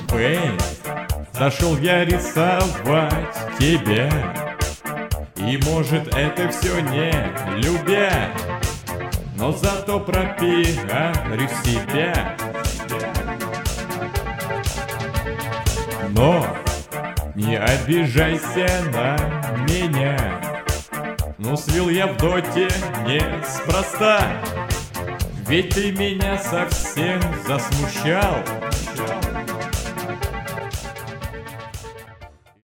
Пейнт. Зашел я рисовать тебя, и может это все не любя, но зато пропиарю себя. Но не обижайся на меня, ну слил я в доте неспроста, ведь ты меня совсем засмущал.